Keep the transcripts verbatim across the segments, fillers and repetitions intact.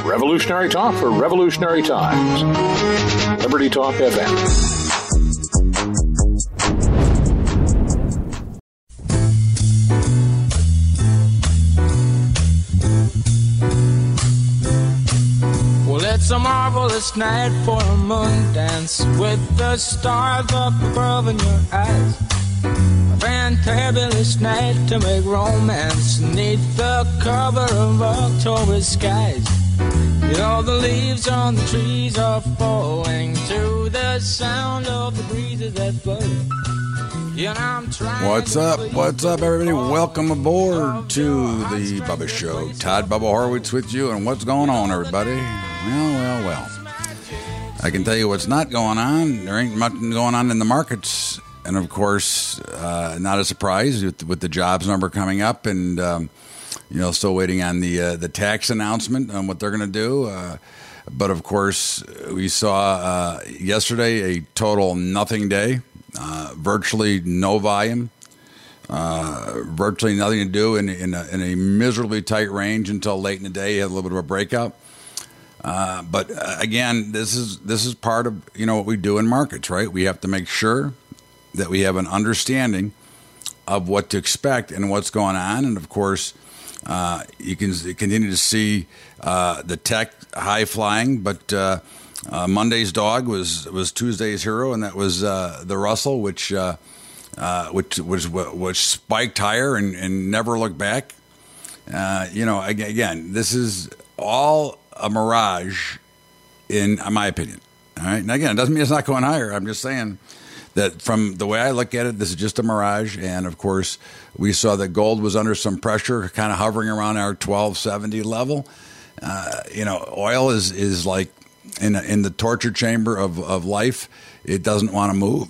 Revolutionary talk for revolutionary times. Liberty Talk F M. It's a marvelous night for a moon dance with the stars up above in your eyes. A fantabulous night to make romance neath the cover of October skies. You know the leaves on the trees are falling to the sound of the breezes that blow. You know, I'm trying What's up? What's up, everybody? Welcome aboard to the Bubba Show. Todd Bubba Horowitz with you, and what's going on, everybody? Well, well, well. I can tell you what's not going on. There ain't much going on in the markets. And, of course, uh, not a surprise with, with the jobs number coming up and, um, you know, still waiting on the uh, the tax announcement on what they're going to do. Uh, but, of course, we saw uh, yesterday a total nothing day, uh, virtually no volume, uh, virtually nothing to do in, in, a, in a miserably tight range until late in the day. You had a little bit of a breakout. Uh, but uh, again, this is this is part of you know what we do in markets, right? We have to make sure that we have an understanding of what to expect and what's going on, and of course, uh, you can continue to see uh, the tech high flying. But uh, uh, Monday's dog was was Tuesday's hero, and that was uh, the Russell, which uh, uh, which was which spiked higher and, and never looked back. Uh, you know, again, this is all a mirage, in my opinion. All right. Now, again, it doesn't mean it's not going higher. I'm just saying that from the way I look at it, this is just a mirage. And of course, we saw that gold was under some pressure, kind of hovering around our twelve seventy level. Uh, you know, oil is is like in a, in the torture chamber of of life. It doesn't want to move.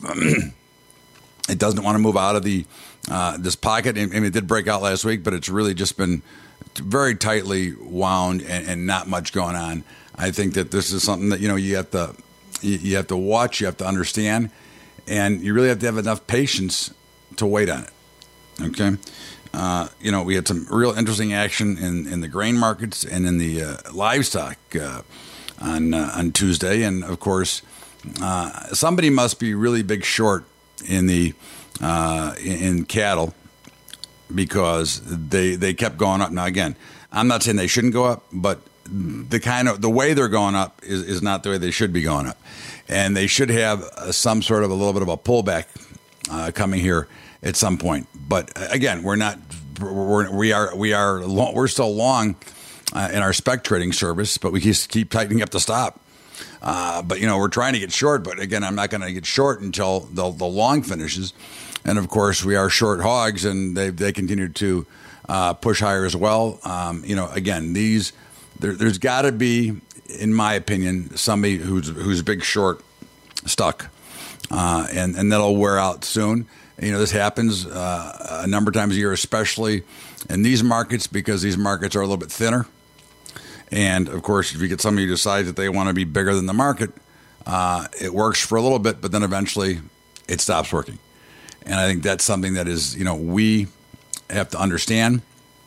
It doesn't want to move out of the uh, this pocket. I mean, it did break out last week, but it's really just been very tightly wound and, and not much going on. I think that this is something that, you know, you have to you, you have to watch, you have to understand, and you really have to have enough patience to wait on it. Okay, uh, you know, we had some real interesting action in, in the grain markets and in the uh, livestock uh, on uh, on Tuesday, and of course, uh, somebody must be really big short in the uh, in, in cattle, because they they kept going up. Now, again, I'm not saying they shouldn't go up, but the kind of the way they're going up is, is not the way they should be going up, and they should have uh, some sort of a little bit of a pullback uh, coming here at some point. But again, we're not we're, we are we are long, we're still long uh, in our spec trading service, but we just keep tightening up the stop. Uh, but you know, we're trying to get short. But again, I'm not going to get short until the, the long finishes. And of course, we are short hogs, and they they continue to uh, push higher as well. Um, you know, again, these there, there's got to be, in my opinion, somebody who's who's big short stuck, uh, and and that'll wear out soon. You know, this happens uh, a number of times a year, especially in these markets, because these markets are a little bit thinner. And of course, if you get somebody who decides that they want to be bigger than the market, uh, it works for a little bit, but then eventually it stops working. And I think that's something that is, you know, we have to understand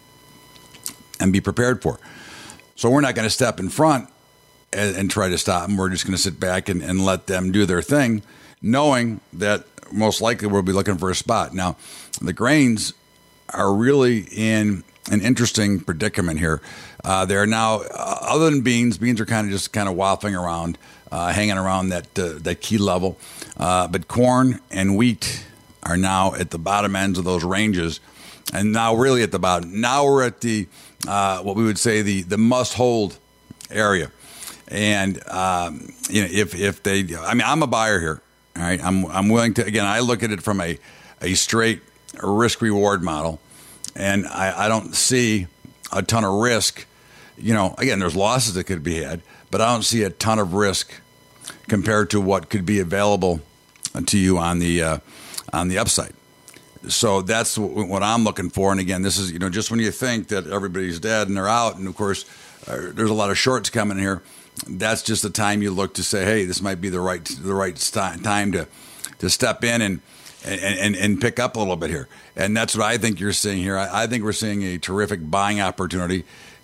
and be prepared for. So we're not going to step in front and, and try to stop them. We're just going to sit back and, and let them do their thing, knowing that most likely we'll be looking for a spot. Now, the grains are really in an interesting predicament here. Uh, they're now, uh, other than beans, beans are kind of just kind of waffling around, uh, hanging around that uh, that key level. Uh, but corn and wheat are now at the bottom ends of those ranges, and now really at the bottom. Now we're at the uh, what we would say the the must hold area. And um, you know, if if they, I mean, I'm a buyer here. All right, I'm I'm willing to. Again, I look at it from a a straight risk reward model, and I, I don't see a ton of risk. You know, again, there's losses that could be had, but I don't see a ton of risk compared to what could be available to you on the uh, on the upside. So that's w- what I'm looking for. And again, this is, you know, just when you think that everybody's dead and they're out, and of course, uh, there's a lot of shorts coming here. That's just the time you look to say, hey, this might be the right the right st- time to to step in and, and and and pick up a little bit here. And that's what I think you're seeing here. I, I think we're seeing a terrific buying opportunity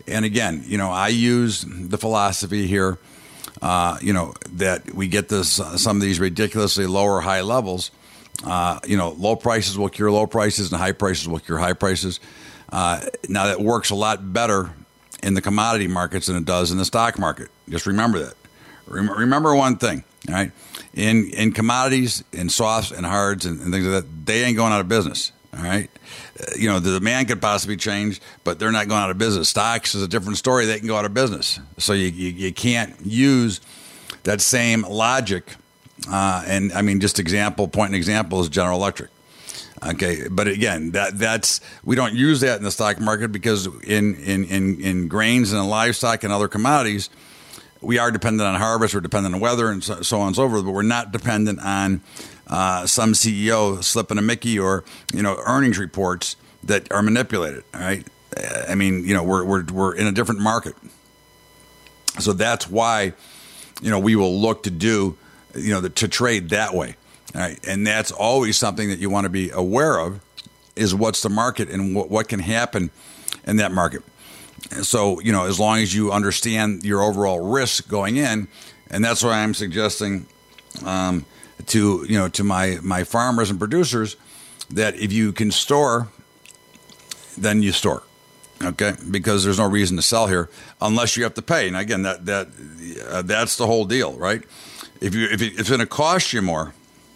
And again, you know, I use the philosophy here, uh, you know, that we get this uh, some of these ridiculously low or high levels. Uh, you know, low prices will cure low prices, and high prices will cure high prices. Uh, now, that works a lot better in the commodity markets than it does in the stock market. Just remember that. Rem- remember one thing, all right? In in commodities, in softs and hards and, and things like that, they ain't going out of business, all right? Uh, you know, the demand could possibly change, but they're not going out of business. Stocks is a different story. They can go out of business. So you, you, you can't use that same logic. Uh, and, I mean, just example, point and example is General Electric. Okay, but again, that that's we don't use that in the stock market because in in, in, in grains and in livestock and other commodities, we are dependent on harvest, we're dependent on weather, and so, so on and so forth. But we're not dependent on uh, some C E O slipping a Mickey or you know earnings reports that are manipulated. All right, I mean, you know, we're we're we're in a different market, so that's why you know we will look to do you know the, to trade that way. All right, and that's always something that you want to be aware of is what's the market and what, what can happen in that market. So, you know, as long as you understand your overall risk going in, and that's why I'm suggesting um, to, you know, to my, my farmers and producers that if you can store, then you store, okay? Because there's no reason to sell here unless you have to pay. And again, that that uh, that's the whole deal, right? If you if, it, if it's going to cost you more,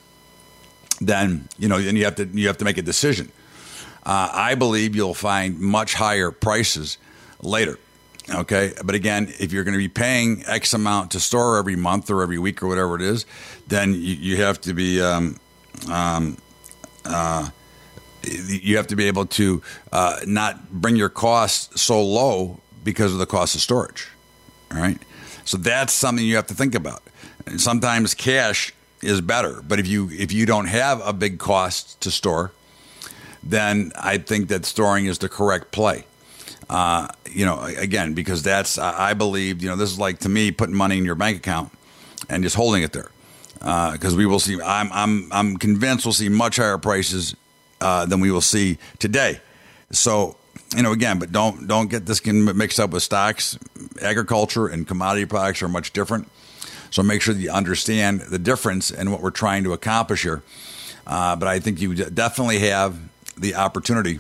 then you know, then you have to you have to make a decision. Uh, I believe you'll find much higher prices later. Okay, but again, if you're going to be paying X amount to store every month or every week or whatever it is, then you, you have to be um, um, uh, you have to be able to uh, not bring your costs so low because of the cost of storage. All right, so that's something you have to think about. And sometimes cash is better, but if you if you don't have a big cost to store, then I think that storing is the correct play. Uh, you know, again, because that's I believe you know this is like to me putting money in your bank account and just holding it there because uh, we will see. I'm I'm I'm convinced we'll see much higher prices uh, than we will see today. So you know, again, but don't don't get this mixed up with stocks. Agriculture and commodity products are much different. So make sure that you understand the difference and what we're trying to accomplish here. Uh, but I think you definitely have the opportunity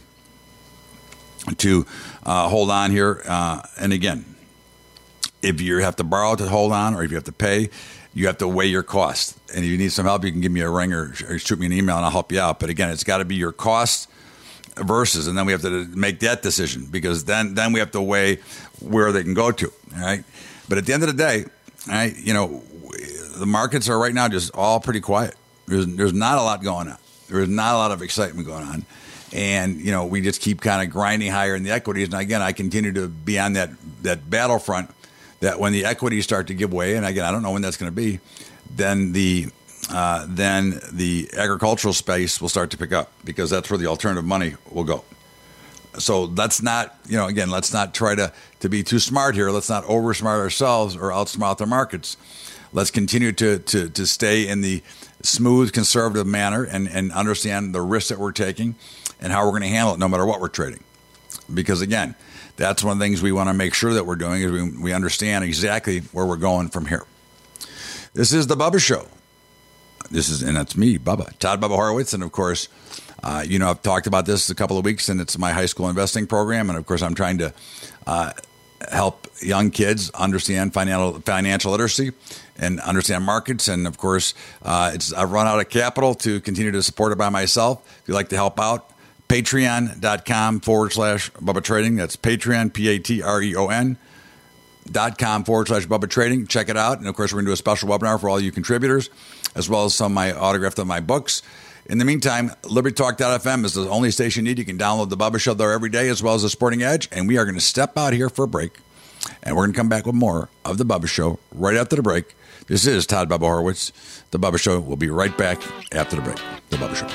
to uh, hold on here. Uh, and again, if you have to borrow to hold on or if you have to pay, you have to weigh your costs. And if you need some help, you can give me a ring or, or shoot me an email and I'll help you out. But again, it's got to be your cost versus, and then we have to make that decision because then, then we have to weigh where they can go to. All right. But at the end of the day, all right, you know, the markets are right now just all pretty quiet. There's there's not a lot going on. There's not a lot of excitement going on. And, you know, we just keep kind of grinding higher in the equities. And again, I continue to be on that, that battlefront that when the equities start to give way, and again, I don't know when that's going to be, then the uh, then the agricultural space will start to pick up because that's where the alternative money will go. So let's not, you know, again, let's not try to, to be too smart here. Let's not oversmart ourselves or outsmart the markets. Let's continue to, to, to stay in the smooth, conservative manner and, and understand the risks that we're taking and how we're going to handle it no matter what we're trading. Because, again, that's one of the things we want to make sure that we're doing is we, we understand exactly where we're going from here. This is The Bubba Show. This is, and that's me, Bubba, Todd Bubba Horowitz. And, of course, Uh, you know, I've talked about this a couple of weeks, and it's my high school investing program. And, of course, I'm trying to uh, help young kids understand financial financial literacy and understand markets. And, of course, uh, it's I've run out of capital to continue to support it by myself. If you'd like to help out, patreon.com forward slash Bubba Trading. That's Patreon, P A T R E O N, dot com forward slash Bubba Trading. Check it out. And, of course, we're going to do a special webinar for all you contributors, as well as some of my autographed of my books. In the meantime, Liberty Talk dot F M is the only station you need. You can download the Bubba Show there every day, as well as the Sporting Edge. And we are going to step out here for a break. And we're going to come back with more of the Bubba Show right after the break. This is Todd Bubba Horowitz. The Bubba Show will be right back after the break. The Bubba Show.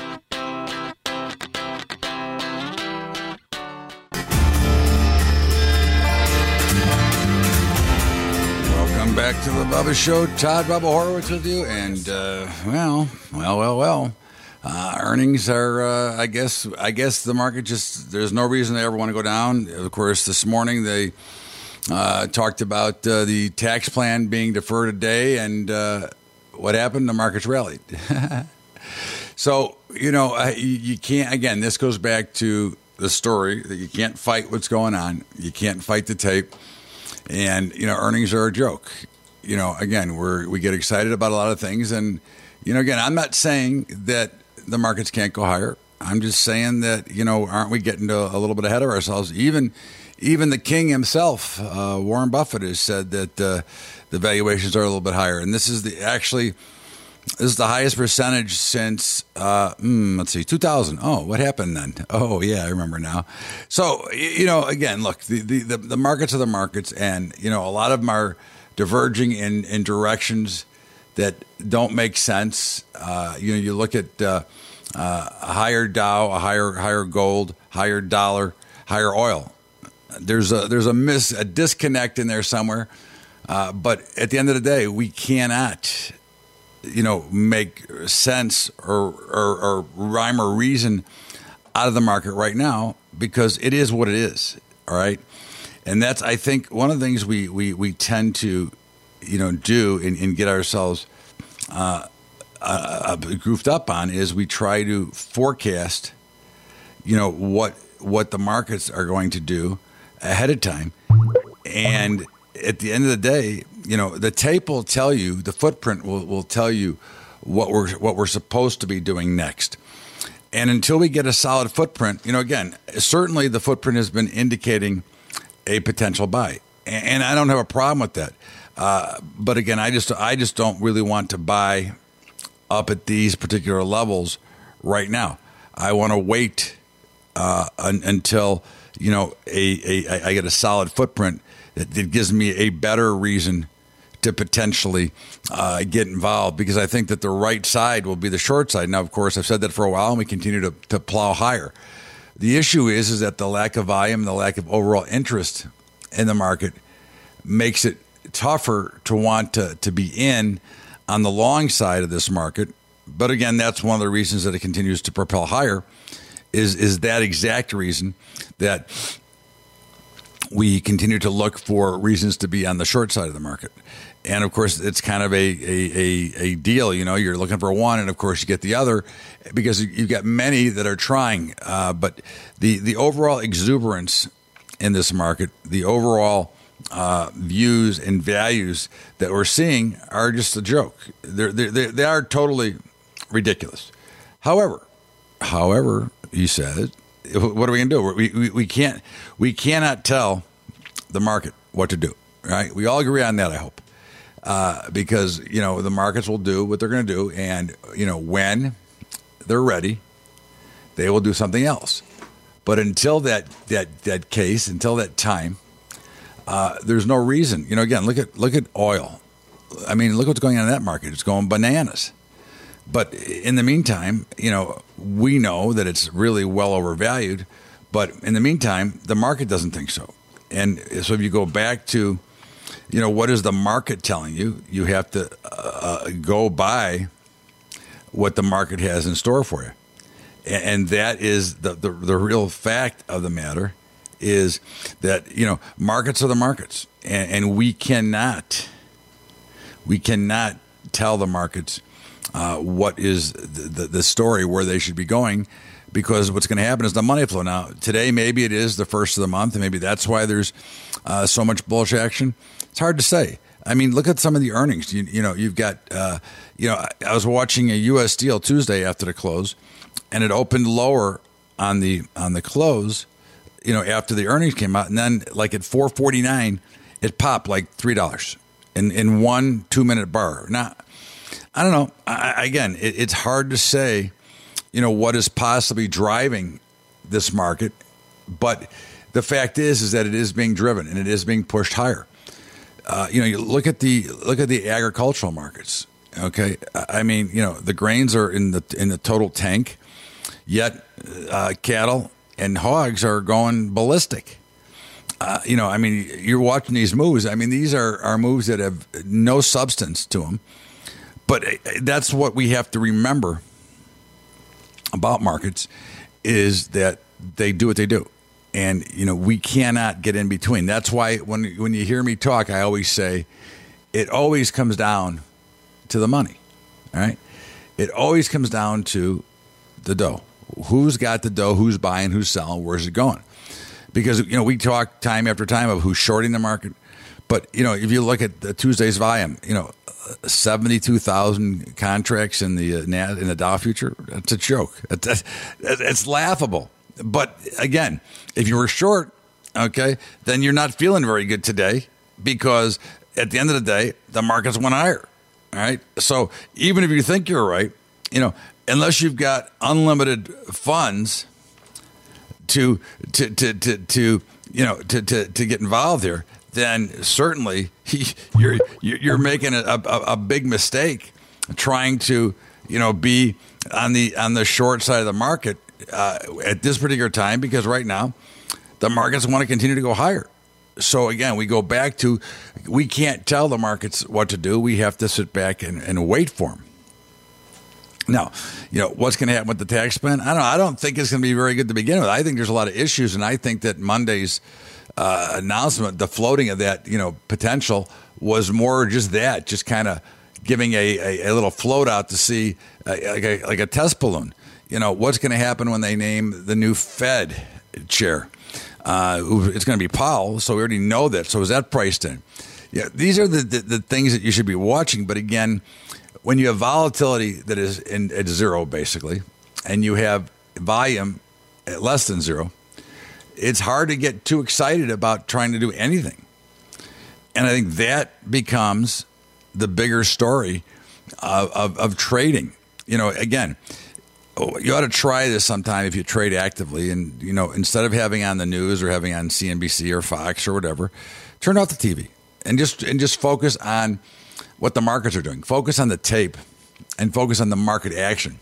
Welcome back to the Bubba Show. Todd Bubba Horowitz with you. And, uh, well, well, well, well. Uh, earnings are, uh, I guess, I guess the market just, there's no reason they ever want to go down. Of course, this morning they Uh, talked about uh, the tax plan being deferred a day, and uh, what happened? The markets rallied. So, you know, uh, you, you can't, again, this goes back to the story that you can't fight what's going on. You can't fight the tape. And, you know, earnings are a joke. You know, again, we're, we get excited about a lot of things. And, you know, again, I'm not saying that the markets can't go higher. I'm just saying that, you know, aren't we getting to a little bit ahead of ourselves? Even even the king himself, uh, Warren Buffett, has said that uh, the valuations are a little bit higher. And this is the actually, this is the highest percentage since, uh, mm, let's see, two thousand. Oh, what happened then? Oh, yeah, I remember now. So, you know, again, look, the, the, the, the markets are the markets. And, you know, a lot of them are diverging in, in directions that don't make sense. Uh, you know, you look at uh, uh, a higher Dow, a higher higher gold, higher dollar, higher oil. There's a there's a miss a disconnect in there somewhere, uh, but at the end of the day, we cannot, you know, make sense or, or or rhyme or reason out of the market right now because it is what it is. All right, and that's I think one of the things we we, we tend to, you know, do and, and get ourselves uh, uh, goofed up on is we try to forecast, you know, what what the markets are going to do ahead of time. And at the end of the day, you know, the tape will tell you, the footprint will, will tell you what we're what we're supposed to be doing next. And until we get a solid footprint, you know, again, certainly the footprint has been indicating a potential buy. And I don't have a problem with that. Uh, but again, I just I just don't really want to buy up at these particular levels right now. I want to wait uh, un, until you know a, a I get a solid footprint that, that gives me a better reason to potentially uh, get involved, because I think that the right side will be the short side. Now, of course, I've said that for a while, and we continue to, to plow higher. The issue is is that the lack of volume, the lack of overall interest in the market makes it tougher to want to, to be in on the long side of this market. But again, that's one of the reasons that it continues to propel higher is, is that exact reason that we continue to look for reasons to be on the short side of the market. And of course, it's kind of a, a, a, a deal, you know, you're looking for one and of course you get the other because you've got many that are trying. Uh, but the, the overall exuberance in this market, the overall uh, views and values that we're seeing are just a joke. They're, they're, they are totally ridiculous. However, however, you said, what are we going to do? We, we, we can't, we cannot tell the market what to do, right? We all agree on that, I hope. Uh, because, you know, the markets will do what they're going to do. And, you know, when they're ready, they will do something else. But until that, that, that case, until that time, uh, there's no reason. You know, again, look at, look at oil. I mean, look what's going on in that market. It's going bananas. But in the meantime, you know, we know that it's really well overvalued. But in the meantime, the market doesn't think so. And so if you go back to, you know, what is the market telling you? You have to uh, go by what the market has in store for you. And that is the, the, the real fact of the matter is that, you know, markets are the markets. And, and we cannot, we cannot tell the markets uh, what is the, the, the story, where they should be going, because what's going to happen is the money flow. Now, today, maybe it is the first of the month, and maybe that's why there's uh, so much bullish action. It's hard to say. I mean, look at some of the earnings. You, you know, you've got, uh, you know, I was watching a U S Steel Tuesday after the close, and it opened lower on the on the close, you know, after the earnings came out, and then like at four forty-nine, it popped like three dollars in in one two minute bar. Now, I don't know. I, again, it, it's hard to say, you know, what is possibly driving this market, but the fact is, is that it is being driven and it is being pushed higher. Uh, you know, you look at the look at the agricultural markets. Okay, I mean, you know, the grains are in the in the total tank, yet uh, cattle and hogs are going ballistic. Uh, you know, I mean, you're watching these moves. I mean, these are, are moves that have no substance to them. But that's what we have to remember about markets, is that they do what they do. And, you know, we cannot get in between. That's why when when you hear me talk, I always say it always comes down to the money, all right? It always comes down to the dough. Who's got the dough? Who's buying? Who's selling? Where's it going? Because, you know, we talk time after time of who's shorting the market. But, you know, if you look at the Tuesday's volume, you know, seventy-two thousand contracts in the uh, in the Dow future, that's a joke. It's, it's laughable. But, again, if you were short, okay, then you're not feeling very good today because at the end of the day, the markets went higher, all right? So even if you think you're right, you know, unless you've got unlimited funds to, to, to, to, to you know, to, to, to get involved here, then certainly you're you're making a, a, a big mistake trying to, you know, be on the on the short side of the market uh, at this particular time, because right now the markets want to continue to go higher. So again, we go back to we can't tell the markets what to do. We have to sit back and, and wait for them. Now, you know, what's going to happen with the tax plan? I don't know. I don't think it's going to be very good to begin with. I think there's a lot of issues, and I think that Monday's Uh, announcement, the floating of that, you know, potential was more just that, just kind of giving a, a, a little float out to see uh, like, a, like a test balloon. You know, what's going to happen when they name the new Fed chair? Uh, it's going to be Powell, so we already know that. So is that priced in? Yeah, these are the, the, the things that you should be watching. But again, when you have volatility that is in, at zero, basically, and you have volume at less than zero, it's hard to get too excited about trying to do anything. And I think that becomes the bigger story of, of, of trading. You know, again, you ought to try this sometime if you trade actively. And, you know, instead of having on the news or having on C N B C or Fox or whatever, turn off the T V and just and just focus on what the markets are doing. Focus on the tape and focus on the market action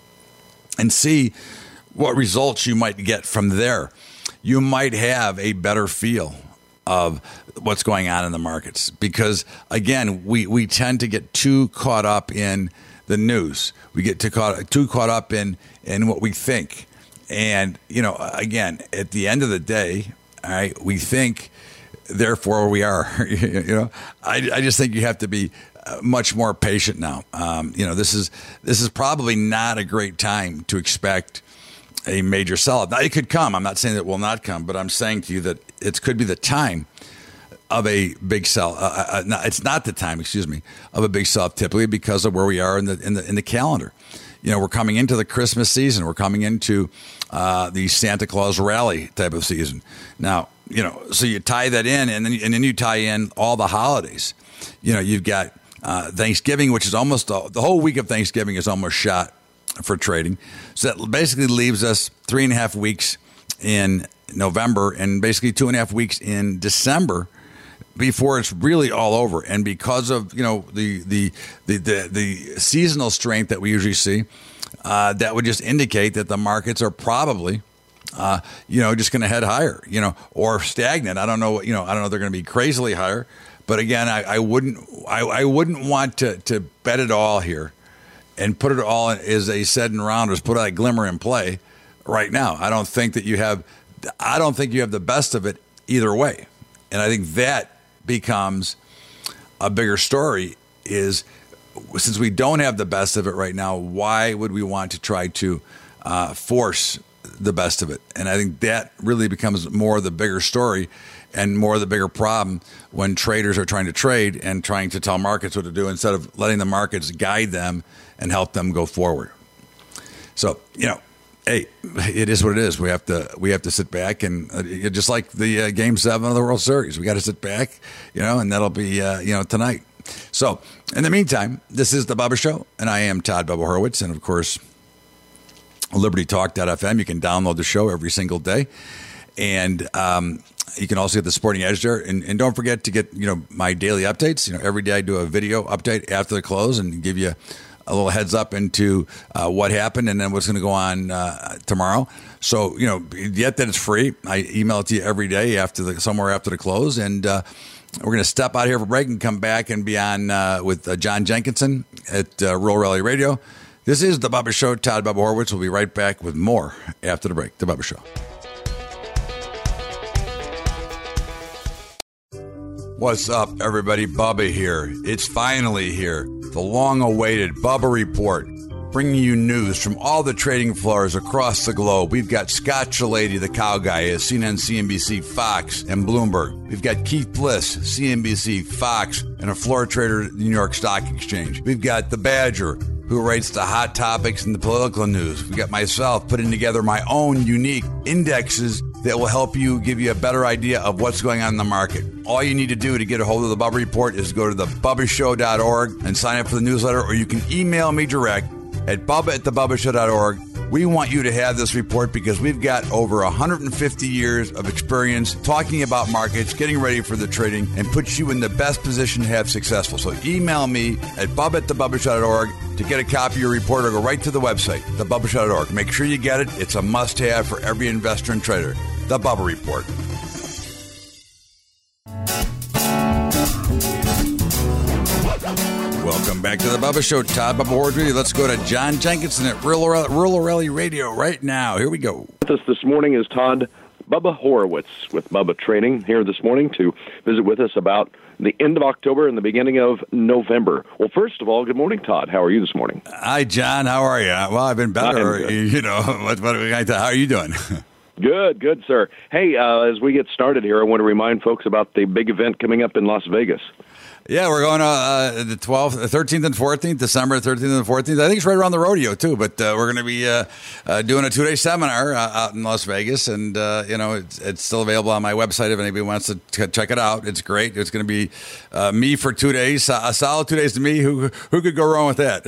and see what results you might get from there. You might have a better feel of what's going on in the markets because, again, we, we tend to get too caught up in the news. We get too caught, too caught up in, in what we think. And, you know, again, at the end of the day, all right, we think, therefore we are. you know, I, I just think you have to be much more patient now. Um, you know, this is this is probably not a great time to expect a major sell-off. Now, it could come. I'm not saying that it will not come, but I'm saying to you that it could be the time of a big sell. Uh, uh, no, it's not the time, excuse me, of a big sell-off typically because of where we are in the in the in the calendar. You know, we're coming into the Christmas season. We're coming into uh, the Santa Claus rally type of season. Now, you know, so you tie that in, and then and then you tie in all the holidays. You know, you've got uh, Thanksgiving, which is almost the whole week of Thanksgiving is almost shot for trading. So that basically leaves us three and a half weeks in November and basically two and a half weeks in December before it's really all over. And because of, you know, the the the the, the seasonal strength that we usually see, uh, that would just indicate that the markets are probably, uh, you know, just going to head higher, you know, or stagnant. I don't know, you know, I don't know if they're going to be crazily higher. But again, I, I wouldn't I, I wouldn't want to, to bet it all here and put it all as a said and rounders, put a glimmer in play right now. I don't think that you have, I don't think you have the best of it either way. And I think that becomes a bigger story is since we don't have the best of it right now, why would we want to try to uh, force the best of it? And I think that really becomes more the bigger story and more the bigger problem when traders are trying to trade and trying to tell markets what to do instead of letting the markets guide them and help them go forward. So, you know, hey, it is what it is. We have to we have to sit back and uh, just like the uh, Game Seven of the World Series, we got to sit back, you know, and that'll be uh, you know tonight. So, in the meantime, this is the Bubba Show, and I am Todd Bubba Horowitz, and of course, Liberty Talk dot F M. You can download the show every single day, and um, you can also get the Sporting Edge there. And, and don't forget to get you know my daily updates. You know, every day I do a video update after the close and give you a little heads up into uh, what happened and then what's going to go on uh, tomorrow. So, you know, yet that it's free. I email it to you every day after the somewhere after the close. And uh, we're going to step out here for break and come back and be on uh, with uh, John Jenkinson at uh, Rural Rally Radio. This is The Bubba Show. Todd Bubba Horowitz will be right back with more after the break. The Bubba Show. What's up, everybody? Bubba here. It's finally here. The long-awaited Bubba Report, bringing you news from all the trading floors across the globe. We've got Scott Chilady, the cow guy, at C N N, C N B C, Fox, and Bloomberg. We've got Keith Bliss, C N B C, Fox, and a floor trader at the New York Stock Exchange. We've got the Badger, who rates the hot topics and the political news. We've got myself putting together my own unique indexes that will help you, give you a better idea of what's going on in the market. All you need to do to get a hold of the Bubba Report is go to the bubba show dot org and sign up for the newsletter, or you can email me direct at bubba at the bubba show dot org. We want you to have this report because we've got over one hundred fifty years of experience talking about markets, getting ready for the trading, and puts you in the best position to have successful. So email me at bubba at the bubba show dot org to get a copy of your report, or go right to the website, the bubba show dot org. Make sure you get it. It's a must-have for every investor and trader. The Bubba Report. Welcome back to the Bubba Show. Todd Bubba Horwitz with you. Let's go to John Jenkinson at Rural, Rural Rally Radio right now. Here we go. With us this morning is Todd Bubba Horwitz with Bubba Trading here this morning to visit with us about the end of October and the beginning of November. Well, first of all, good morning, Todd. How are you this morning? Hi, John. How are you? Well, I've been better. You know, what, what, how are you doing? Good, good, sir. Hey, uh, as we get started here, I want to remind folks about the big event coming up in Las Vegas. Yeah, we're going to uh, the twelfth, thirteenth, and fourteenth, December thirteenth and fourteenth. I think it's right around the rodeo, too, but uh, we're going to be uh, uh, doing a two-day seminar uh, out in Las Vegas, and, uh, you know, it's, it's still available on my website if anybody wants to t- check it out. It's great. It's going to be uh, me for two days, a solid two days to me. Who, who could go wrong with that?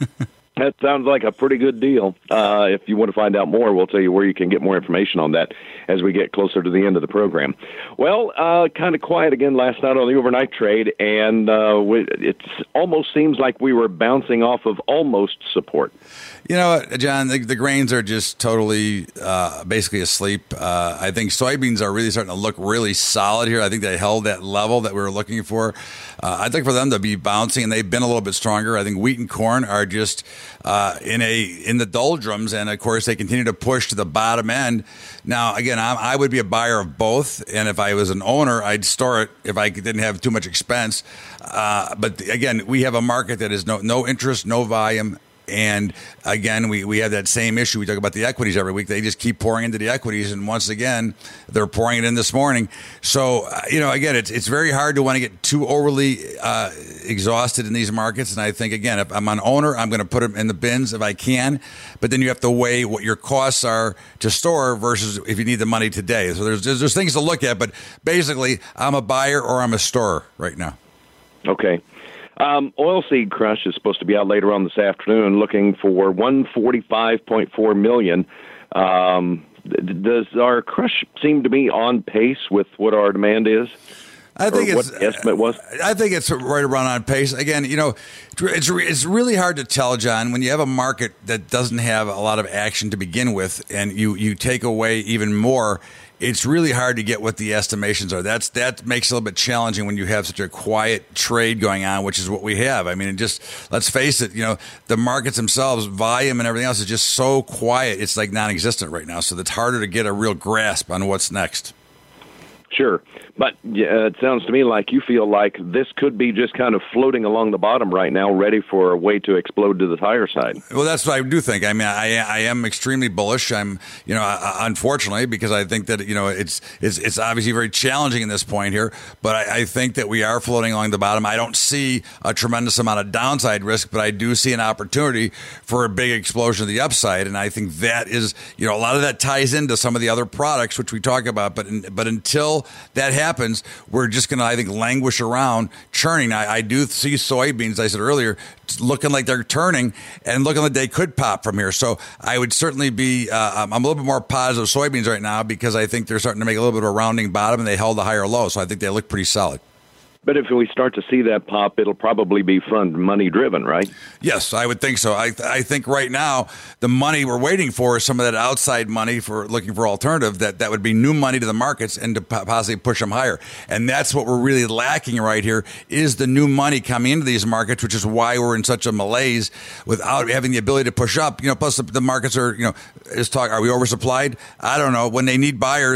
That sounds like a pretty good deal. Uh, if you want to find out more, we'll tell you where you can get more information on that as we get closer to the end of the program. Well, uh, kind of quiet again last night on the overnight trade, and uh, it almost seems like we were bouncing off of almost support. You know what, John, the, the grains are just totally uh, basically asleep. Uh, I think soybeans are really starting to look really solid here. I think they held that level that we were looking for. Uh, I'd like for them to be bouncing, and they've been a little bit stronger. I think wheat and corn are just uh, in a in the doldrums, and, of course, they continue to push to the bottom end. Now, again, I'm, I would be a buyer of both, and if I was an owner, I'd store it if I didn't have too much expense. Uh, but, again, we have a market that is no, no interest, no volume. And again, we, we have that same issue. We talk about the equities every week. They just keep pouring into the equities. And once again, they're pouring it in this morning. So, uh, you know, again, it's it's very hard to want to get too overly uh, exhausted in these markets. And I think, again, if I'm an owner, I'm going to put them in the bins if I can. But then you have to weigh what your costs are to store versus if you need the money today. So there's, there's, there's things to look at. But basically, I'm a buyer or I'm a storer right now. Okay. Um, oilseed crush is supposed to be out later on this afternoon, looking for one forty-five point four million. Um, does our crush seem to be on pace with what our demand is? I think or it's what the estimate was. I think it's right around on pace. Again, you know, it's it's really hard to tell, John, when you have a market that doesn't have a lot of action to begin with, and you you take away even more. It's really hard to get what the estimations are. That's that makes it a little bit challenging when you have such a quiet trade going on, which is what we have. I mean, it just let's face it, you know, the markets themselves, volume and everything else is just so quiet. It's like non-existent right now. So it's harder to get a real grasp on what's next. Sure. But yeah, it sounds to me like you feel like this could be just kind of floating along the bottom right now, ready for a way to explode to the higher side. Well, that's what I do think. I mean, I I am extremely bullish. I'm, you know, unfortunately, because I think that, you know, it's it's, it's obviously very challenging in this point here, but I, I think that we are floating along the bottom. I don't see a tremendous amount of downside risk, but I do see an opportunity for a big explosion of the upside, and I think that is, you know, a lot of that ties into some of the other products, which we talk about, but in, but until that happens, we're just going to, I think, languish around churning. I, I do see soybeans, I said earlier, looking like they're turning and looking like they could pop from here. So I would certainly be, uh, I'm a little bit more positive soybeans right now because I think they're starting to make a little bit of a rounding bottom and they held a higher low. So I think they look pretty solid. But if we start to see that pop, it'll probably be fund money driven, right? Yes, I would think so. I I think right now the money we're waiting for is some of that outside money for looking for alternative that, that would be new money to the markets and to possibly push them higher. And that's what we're really lacking right here is the new money coming into these markets, which is why we're in such a malaise without having the ability to push up. You know, plus the, the markets are, you know, is talk. Are we oversupplied? I don't know. When they need buyers,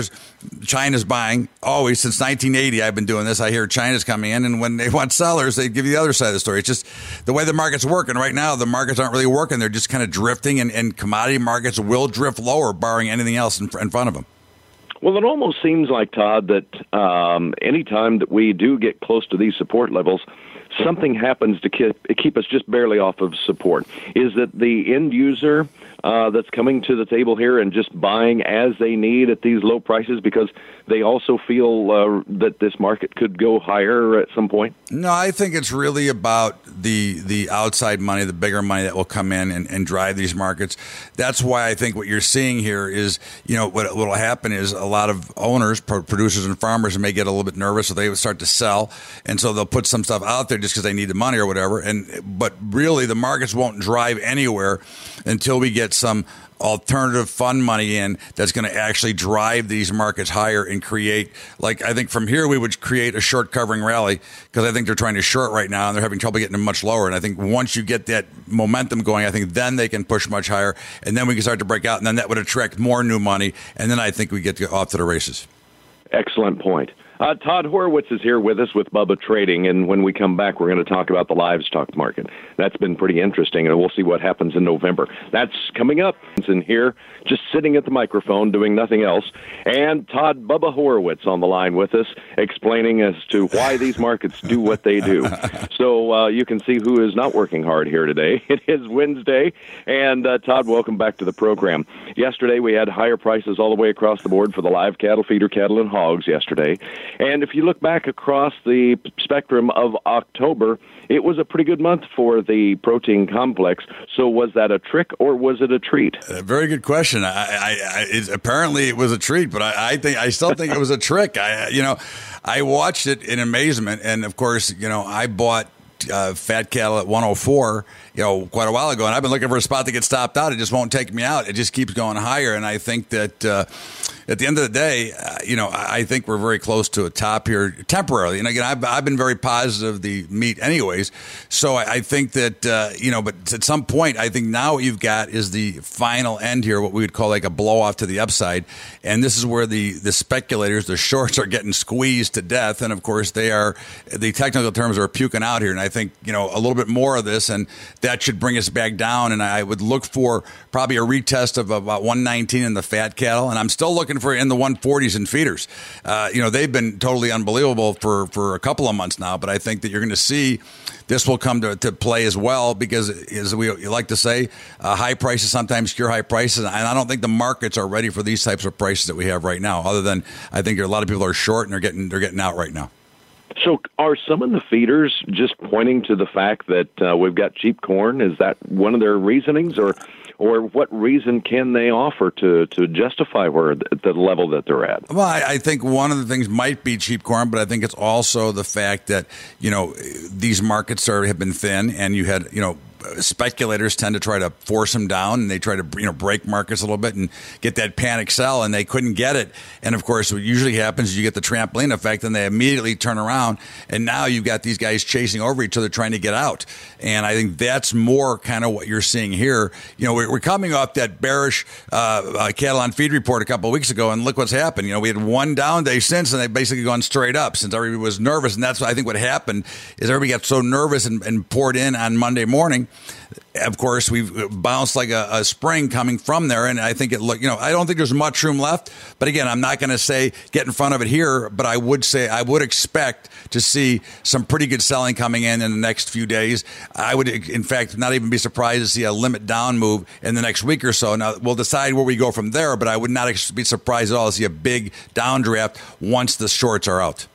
China's buying always since nineteen eighty. I've been doing this. I hear China's coming in, and when they want sellers, they give you the other side of the story. It's just the way the market's working right now. The markets aren't really working; they're just kind of drifting, and, and commodity markets will drift lower, barring anything else in, in front of them. Well, it almost seems like, Todd, that um, any time that we do get close to these support levels, something happens to keep, keep us just barely off of support. Is that the end user uh, that's coming to the table here and just buying as they need at these low prices because they also feel uh, that this market could go higher at some point? No, I think it's really about the the outside money, the bigger money that will come in and, and drive these markets. That's why I think what you're seeing here is, you know, what will happen is a lot of owners, producers and farmers may get a little bit nervous, so they would start to sell, and so they'll put some stuff out there just because they need the money or whatever. And but really, the markets won't drive anywhere until we get some alternative fund money in that's going to actually drive these markets higher and create, like, I think from here we would create a short covering rally, because I think they're trying to short right now and they're having trouble getting them much lower. And I think once you get that momentum going, I think then they can push much higher, and then we can start to break out, and then that would attract more new money, and then I think we get to, off to the races. Excellent point. Uh, Todd Horowitz is here with us with Bubba Trading, and when we come back, we're going to talk about the livestock market. That's been pretty interesting, and we'll see what happens in November. That's coming up. It's in here, just sitting at the microphone, doing nothing else. And Todd Bubba Horowitz on the line with us, explaining as to why these markets do what they do. So uh, you can see who is not working hard here today. It is Wednesday, and uh, Todd, welcome back to the program. Yesterday, we had higher prices all the way across the board for the live cattle, feeder cattle, and hogs yesterday. And if you look back across the spectrum of October, it was a pretty good month for the protein complex. So was that a trick or was it a treat? A very good question. I, I, I it, apparently it was a treat, but I, I think I still think it was a trick. I, you know, I watched it in amazement, and of course, you know, I bought uh, fat cattle at one oh four, you know, quite a while ago, and I've been looking for a spot to get stopped out. It just won't take me out. It just keeps going higher, and I think that. Uh, At the end of the day, uh, you know, I think we're very close to a top here temporarily. And again, I've, I've been very positive the meat anyways. So I, I think that, uh, you know, but at some point, I think now what you've got is the final end here, what we would call like a blow off to the upside. And this is where the, the speculators, the shorts are getting squeezed to death. And of course, they are, the technical terms are puking out here. And I think, you know, a little bit more of this, and that should bring us back down. And I would look for probably a retest of about one nineteen in the fat cattle. And I'm still looking for in the one forties in feeders. Uh, you know, they've been totally unbelievable for, for a couple of months now, but I think that you're going to see this will come to, to play as well, because as we you like to say, uh, high prices sometimes cure high prices. And I don't think the markets are ready for these types of prices that we have right now, other than I think a lot of people are short and they're getting, they're getting out right now. So are some of the feeders just pointing to the fact that uh, we've got cheap corn? Is that one of their reasonings, or or what reason can they offer to, to justify where the level that they're at? Well, I, I think one of the things might be cheap corn, but I think it's also the fact that, you know, these markets are have been thin, and you had, you know, speculators tend to try to force them down, and they try to, you know, break markets a little bit and get that panic sell, and they couldn't get it. And of course, what usually happens is you get the trampoline effect, and they immediately turn around, and now you've got these guys chasing over each other trying to get out. And I think that's more kind of what you're seeing here. You know, we're, we're coming off that bearish uh, uh, cattle on feed report a couple of weeks ago, and look what's happened. You know, we had one down day since, and they've basically gone straight up since everybody was nervous. And that's what I think what happened is everybody got so nervous and, and poured in on Monday morning. Of course, we've bounced like a, a spring coming from there, and I think it look. You know, I don't think there's much room left. But again, I'm not going to say get in front of it here, but I would say I would expect to see some pretty good selling coming in in the next few days. I would, in fact, not even be surprised to see a limit down move in the next week or so. Now we'll decide where we go from there, but I would not be surprised at all to see a big downdraft once the shorts are out.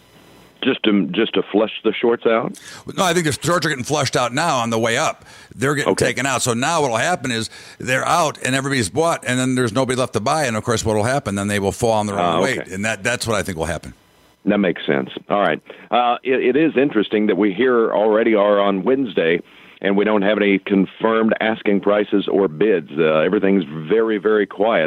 Just to just to flush the shorts out? No, I think the shorts are getting flushed out now on the way up. They're getting okay. taken out. So now what will happen is they're out and everybody's bought, and then there's nobody left to buy. And of course, what will happen? Then they will fall on their own uh, okay. weight, and that that's what I think will happen. That makes sense. All right. Uh, it, it is interesting that we here already are on Wednesday, and we don't have any confirmed asking prices or bids. Uh, everything's very, very quiet.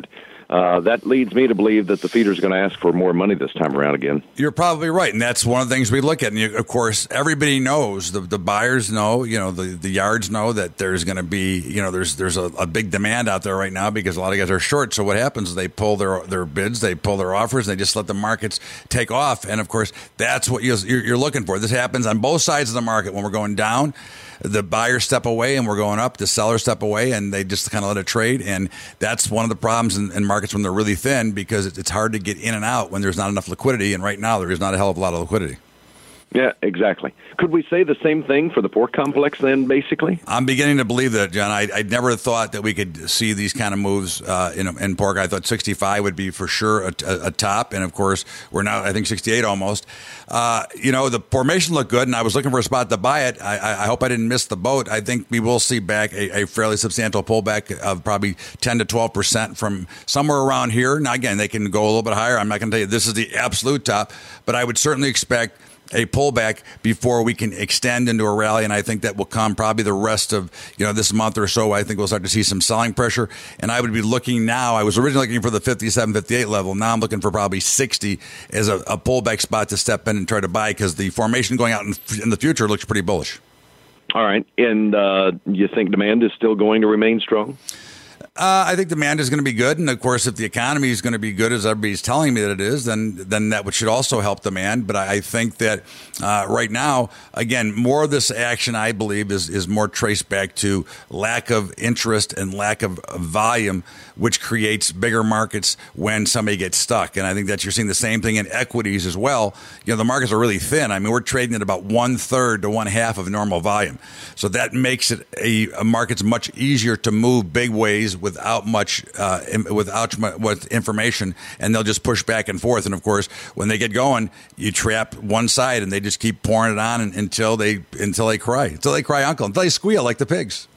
uh, that leads me to believe that the feeder's going to ask for more money this time around again. You're probably right, and that's one of the things we look at. And you, of course, everybody knows, the the buyers know, you know, the, the yards know that there's going to be, you know, there's there's a, a big demand out there right now because a lot of guys are short. So what happens is they pull their their bids, they pull their offers, and they just let the markets take off. And of course, that's what you're, you're looking for. This happens on both sides of the market. When we're going down, the buyers step away and we're going up, the sellers step away and they just kind of let it trade. And that's one of the problems in, in markets when they're really thin, because it's hard to get in and out when there's not enough liquidity. And right now there is not a hell of a lot of liquidity. Yeah, exactly. Could we say the same thing for the pork complex then, basically? I'm beginning to believe that, John. I, I never thought that we could see these kind of moves uh, in, in pork. I thought sixty-five would be for sure a, a, a top. And, of course, we're now, I think, sixty-eight almost. Uh, you know, the formation looked good, and I was looking for a spot to buy it. I, I hope I didn't miss the boat. I think we will see back a, a fairly substantial pullback of probably ten to twelve percent from somewhere around here. Now, again, they can go a little bit higher. I'm not going to tell you this is the absolute top, but I would certainly expect a pullback before we can extend into a rally, and I think that will come probably the rest of, you know, this month or so. I think we'll start to see some selling pressure, and I would be looking now. I was originally looking for the fifty-seven, fifty-eight level. Now I'm looking for probably sixty as a, a pullback spot to step in and try to buy, because the formation going out in, in the future looks pretty bullish. All right, and uh, you think demand is still going to remain strong? Uh, I think demand is going to be good, and of course, if the economy is going to be good, as everybody's telling me that it is, then then that should also help demand. But I, I think that uh, right now, again, more of this action, I believe, is is more traced back to lack of interest and lack of volume, which creates bigger markets when somebody gets stuck. And I think that you're seeing the same thing in equities as well. You know, the markets are really thin. I mean, we're trading at about one third to one half of normal volume, so that makes it a, a market's much easier to move big ways without much uh, without much with information, and they'll just push back and forth. And of course, when they get going, you trap one side, and they just keep pouring it on until they until they cry, until they cry uncle, until they squeal like the pigs.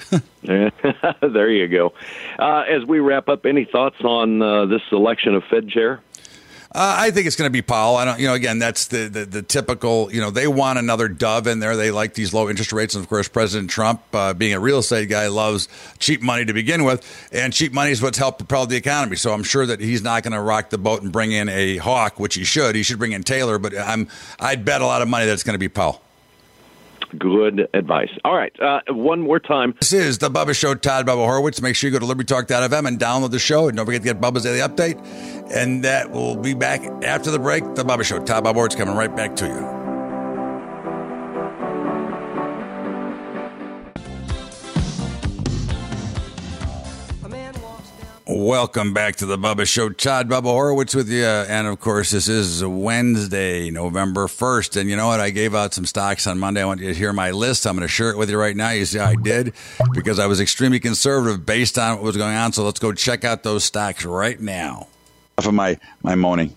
There you go. Uh, as we wrap up, any thoughts on uh, this election of Fed chair? Uh, I think it's going to be Powell. I don't, you know, again, that's the, the, the typical, you know, they want another dove in there. They like these low interest rates. And of course, President Trump, uh, being a real estate guy, loves cheap money to begin with. And cheap money is what's helped propel the economy. So I'm sure that he's not going to rock the boat and bring in a hawk, which he should. He should bring in Taylor. But I'm, I'd bet a lot of money that it's going to be Powell. Good advice. All right. Uh, one more time. This is the Bubba Show, Todd Bubba Horowitz. Make sure you go to liberty talk dot f m and download the show. And don't forget to get Bubba's Daily Update. And that will be back after the break. The Bubba Show, Todd Bubba Horowitz, coming right back to you. Welcome back to the Bubba Show. Todd Bubba Horowitz with you. And, of course, this is Wednesday, November first. And you know what? I gave out some stocks on Monday. I want you to hear my list. I'm going to share it with you right now. You see, I did, because I was extremely conservative based on what was going on. So let's go check out those stocks right now. Off of my, my moaning.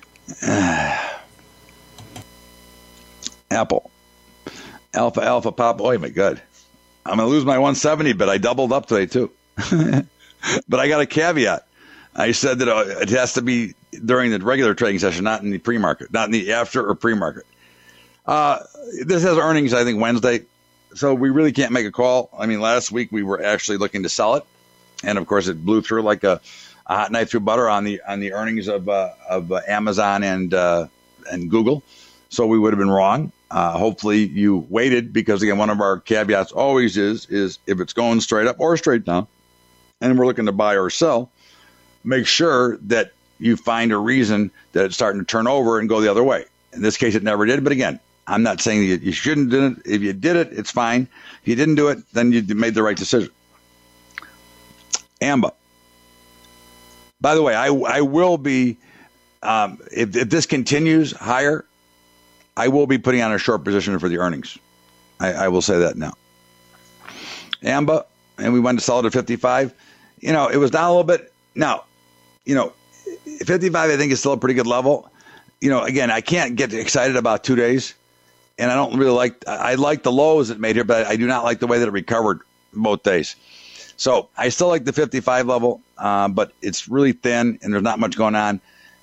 Apple. Alpha, Alpha, Pop. Oh, my God. I'm going to lose my one seventy, but I doubled up today, too. But I got a caveat. I said that it has to be during the regular trading session, not in the pre-market, not in the after or pre-market. Uh, this has earnings, I think, Wednesday, so we really can't make a call. I mean, last week we were actually looking to sell it, and of course it blew through like a, a hot knife through butter on the on the earnings of uh, of uh, Amazon and uh, and Google. So we would have been wrong. Uh, hopefully you waited, because again, one of our caveats always is is if it's going straight up or straight down, and we're looking to buy or sell, make sure that you find a reason that it's starting to turn over and go the other way. In this case, it never did. But again, I'm not saying that you shouldn't do it. If you did it, it's fine. If you didn't do it, then you made the right decision. A M B A. By the way, I, I will be, um, if, if this continues higher, I will be putting on a short position for the earnings. I, I will say that now. A M B A, and we went to sell it at fifty-five. You know, it was down a little bit. Now, you know, fifty-five, I think, is still a pretty good level. You know, again, I can't get excited about two days, and I don't really like, I like the lows it made here, but I do not like the way that it recovered both days. So I still like the fifty-five level, uh, but it's really thin, and there's not much going on.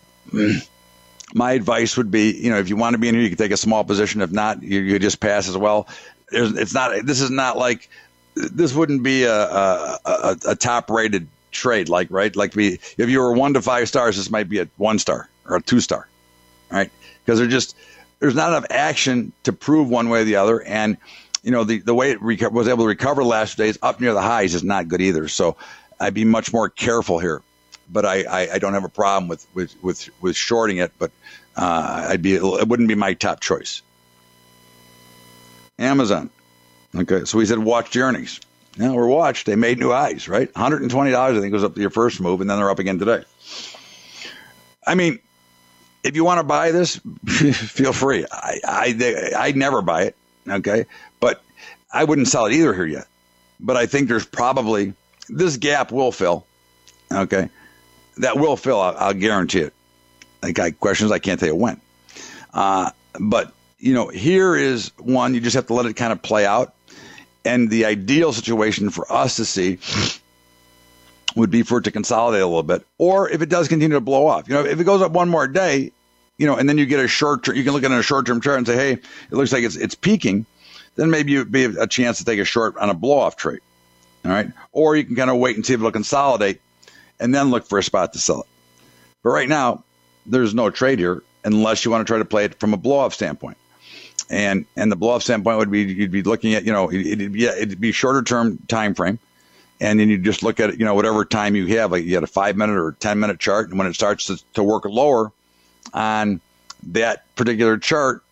My advice would be, you know, if you want to be in here, you can take a small position. If not, you, you just pass as well. There's, it's not, this is not like, this wouldn't be a, a, a, a top-rated trade. Like, right? Like, we, if you were one to five stars, this might be a one star or a two star, right? Because they're just, there's not enough action to prove one way or the other. And, you know, the, the way it reco- was able to recover the last few days up near the highs is not good either. So I'd be much more careful here. But I, I, I don't have a problem with, with, with, with shorting it, but uh, I'd be, it wouldn't be my top choice. Amazon. Okay, so we said watch the earnings. Now we're watched. They made new highs, right? one hundred twenty dollars, I think, was up to your first move, and then they're up again today. I mean, if you want to buy this, feel free. I, I, I'd never buy it, okay? But I wouldn't sell it either here yet. But I think there's probably, this gap will fill, okay? That will fill, I'll, I'll guarantee it. I got questions, I can't tell you when. Uh, but, you know, here is one, you just have to let it kind of play out. And the ideal situation for us to see would be for it to consolidate a little bit. Or if it does continue to blow off, you know, if it goes up one more day, you know, and then you get a short term, you can look at it in a short-term chart and say, hey, it looks like it's it's peaking. Then maybe you'd be a chance to take a short on a blow-off trade. All right. Or you can kind of wait and see if it'll consolidate and then look for a spot to sell it. But right now, there's no trade here unless you want to try to play it from a blow-off standpoint. And and the blow-off standpoint would be you'd be looking at, you know, it'd be, it'd be shorter-term time frame. And then you just look at it, you know, whatever time you have, like you had a five-minute or ten-minute chart. And when it starts to, to work lower on that particular chart.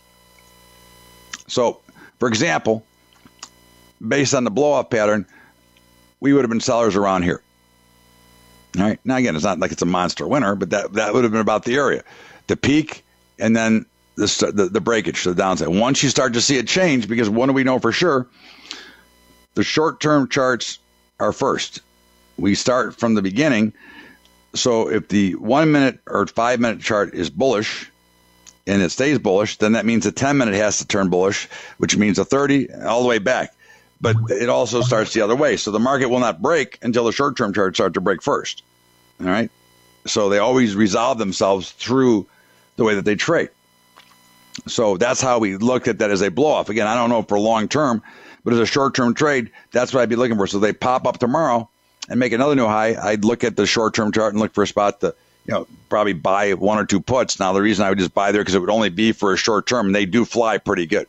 So, for example, based on the blow-off pattern, we would have been sellers around here. All right. Now, again, it's not like it's a monster winner, but that, that would have been about the area. The peak and then the, the, the breakage to the downside. Once you start to see it change, because what do we know for sure? The short-term charts are first. We start from the beginning. So if the one-minute or five-minute chart is bullish and it stays bullish, then that means the ten-minute has to turn bullish, which means a thirty all the way back. But it also starts the other way. So the market will not break until the short-term charts start to break first. All right? So they always resolve themselves through the way that they trade. So that's how we look at that as a blow-off. Again, I don't know for long-term, but as a short-term trade, that's what I'd be looking for. So they pop up tomorrow and make another new high. I'd look at the short-term chart and look for a spot to, you know, probably buy one or two puts. Now, the reason I would just buy there because it would only be for a short term, and they do fly pretty good.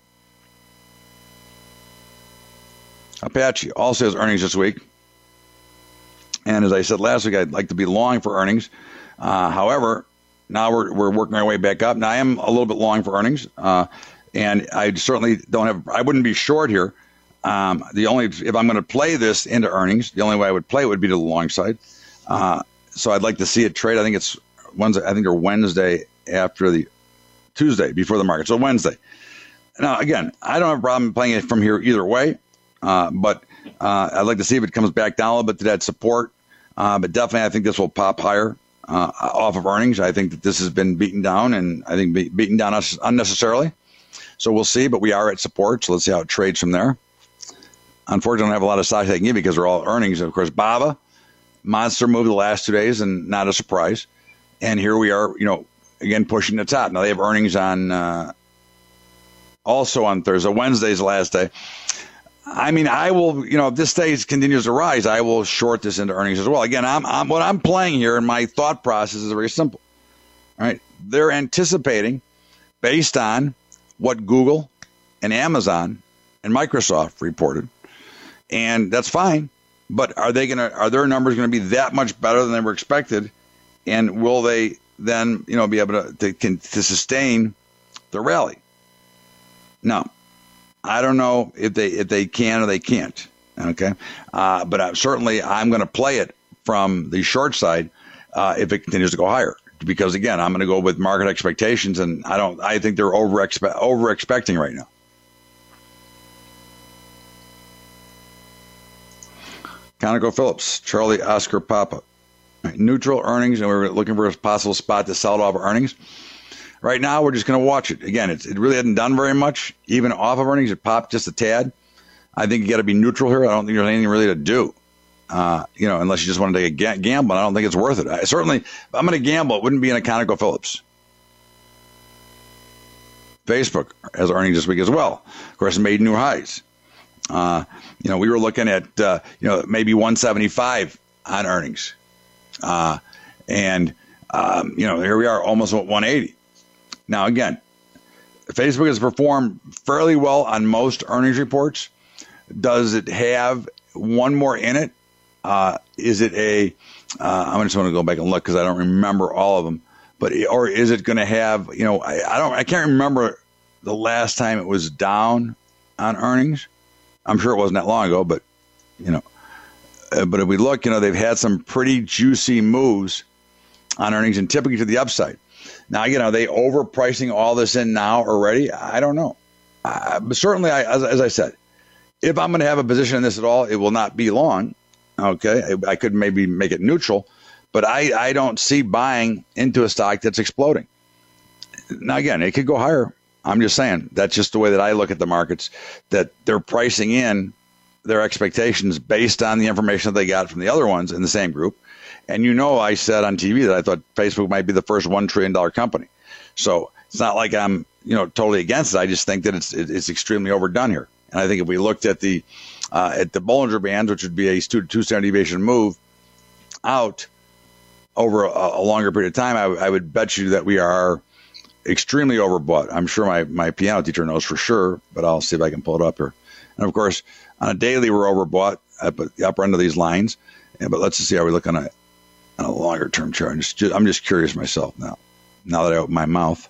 Apache also has earnings this week. And as I said last week, I'd like to be long for earnings. Uh, however, now we're we're working our way back up. Now, I am a little bit long for earnings. Uh, and I certainly don't have, I wouldn't be short here. Um, the only, if I'm going to play this into earnings, the only way I would play it would be to the long side. Uh, so I'd like to see it trade. I think it's Wednesday, I think they're Wednesday after the Tuesday before the market. So Wednesday. Now, again, I don't have a problem playing it from here either way. Uh, but uh, I'd like to see if it comes back down a little bit to that support. Uh, but definitely, I think this will pop higher uh, off of earnings. I think that this has been beaten down, and I think be- beaten down us unnecessarily. So we'll see, but we are at support. So let's see how it trades from there. Unfortunately, I don't have a lot of stocks I can give because they're all earnings. Of course, Baba, monster move the last two days, and not a surprise. And here we are, you know, again, pushing the top. Now, they have earnings on uh, also on Thursday. Wednesday's the last day. I mean, I will, you know, if this stays continues to rise, I will short this into earnings as well. Again, I'm, I'm what I'm playing here, and my thought process is very simple. All right, they're anticipating, based on what Google and Amazon and Microsoft reported, and that's fine. But are they gonna? Are their numbers going to be that much better than they were expected? And will they then, you know, be able to to, to sustain the rally? No. I don't know if they if they can or they can't. Okay, uh, but I'm, certainly I'm going to play it from the short side uh, if it continues to go higher. Because again, I'm going to go with market expectations, and I don't. I think they're over over expecting right now. ConocoPhillips, Charlie Oscar Papa, right, neutral earnings, and we're looking for a possible spot to sell it off earnings. Right now, we're just going to watch it. Again, it's, it really hadn't done very much. Even off of earnings, it popped just a tad. I think you got to be neutral here. I don't think there's anything really to do, uh, you know, unless you just want to take a ga- gamble. I don't think it's worth it. I, certainly, if I'm going to gamble, it wouldn't be in a ConocoPhillips. Facebook has earnings this week as well. Of course, it made new highs. Uh, you know, we were looking at, uh, you know, maybe one seventy-five on earnings. Uh, and, um, you know, here we are almost at one eighty. Now, again, Facebook has performed fairly well on most earnings reports. Does it have one more in it? Uh, is it a, uh, I just want to go back and look because I don't remember all of them, but, or is it going to have, you know, I, I don't, I can't remember the last time it was down on earnings. I'm sure it wasn't that long ago, but, you know, uh, but if we look, you know, they've had some pretty juicy moves on earnings and typically to the upside. Now, you know, are they overpricing all this in now already? I don't know. Uh, but certainly, I, as, as I said, if I'm going to have a position in this at all, it will not be long. Okay, I, I could maybe make it neutral, but I, I don't see buying into a stock that's exploding. Now, again, it could go higher. I'm just saying that's just the way that I look at the markets, that they're pricing in their expectations based on the information that they got from the other ones in the same group. And you know, I said on T V that I thought Facebook might be the first one trillion dollars company. So it's not like I'm, you know, totally against it. I just think that it's it's extremely overdone here. And I think if we looked at the uh, at the Bollinger Bands, which would be a two, two standard deviation move out over a, a longer period of time, I, I would bet you that we are extremely overbought. I'm sure my, my piano teacher knows for sure, but I'll see if I can pull it up here. And of course, on a daily, we're overbought at the upper end of these lines. And, but let's just see how we look on a on a longer term chart. I'm just, I'm just curious myself now. Now that I open my mouth,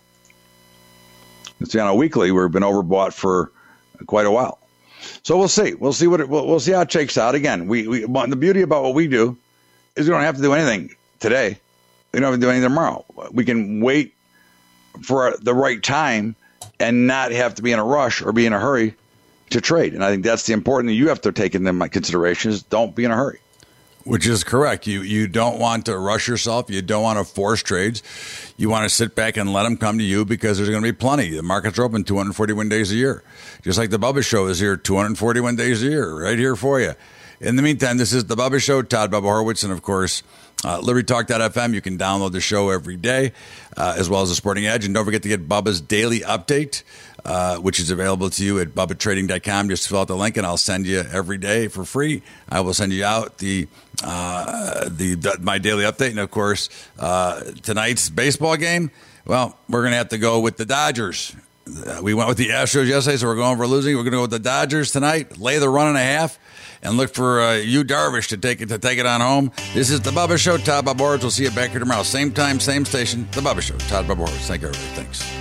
let's see, on a weekly, we've been overbought for quite a while. So we'll see. We'll see what it, we'll, we'll see how it shakes out. Again, we, we the beauty about what we do is we don't have to do anything today. We don't have to do anything tomorrow. We can wait for the right time and not have to be in a rush or be in a hurry to trade. And I think that's the important thing you have to take into my consideration is don't be in a hurry. Which is correct. You you don't want to rush yourself. You don't want to force trades. You want to sit back and let them come to you because there's going to be plenty. The markets are open two hundred forty-one days a year. Just like the Bubba Show is here two hundred forty-one days a year, right here for you. In the meantime, this is the Bubba Show, Todd Bubba Horwitz, and of course, uh, Liberty Talk dot f m. You can download the show every day, uh, as well as the Sporting Edge. And don't forget to get Bubba's daily update, uh, which is available to you at bubba trading dot com. Just fill out the link, and I'll send you every day for free. I will send you out the uh, the, the my daily update. And, of course, uh, tonight's baseball game, well, we're going to have to go with the Dodgers. Uh, we went with the Astros yesterday, so we're going for losing. We're going to go with the Dodgers tonight, lay the run and a half, and look for uh, Yu Darvish to take it to take it on home. This is the Bubba Show. Todd Bubba Horwitz. We'll see you back here tomorrow. Same time, same station. The Bubba Show. Todd Bubba Horwitz. Thank you, everybody. Thanks.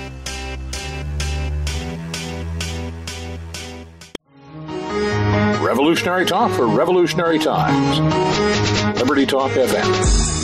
Revolutionary talk for revolutionary times. Liberty Talk F M.